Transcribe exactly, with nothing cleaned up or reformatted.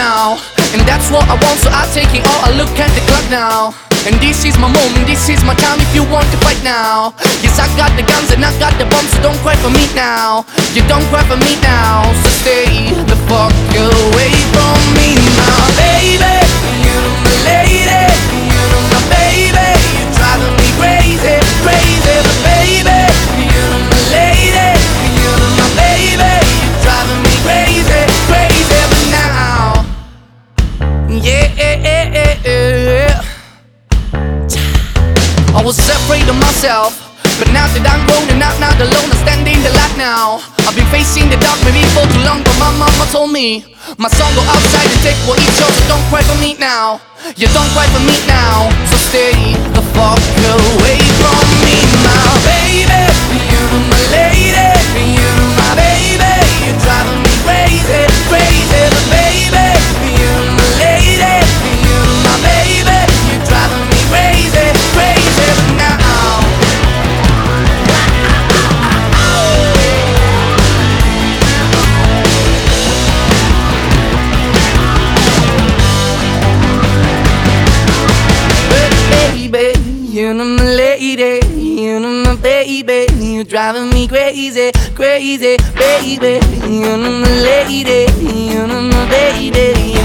now, and that's what I want, so I take it all. I look at the clock now, and this is my moment, this is my time. If you want to fight now, yes, I got the guns and I got the bombs, so don't cry for me now. You don't cry for me now, so stay the fuck away from me now, baby. You're my lady, you're my baby. You're driving me crazy, crazy, but baby, you're my lady, you're my baby. You're driving me crazy, crazy, but now, yeah, yeah, yeah, yeah. I was afraid of myself, but now that I'm grown and I'm not alone, I'm standing the light now. I've been facing the dark maybe for too long, but my mama told me my son, go outside and take what he chose. So don't cry for me now, you don't cry for me now, so stay the fuck away from me now, baby. You're my lady, you're my baby. You're driving me crazy, crazy, but baby, you're my lady, you're my baby. You're driving me crazy, crazy, but now, baby, you're my lady, you're my baby. You're driving me crazy, crazy, baby. You're my lady, you're my baby.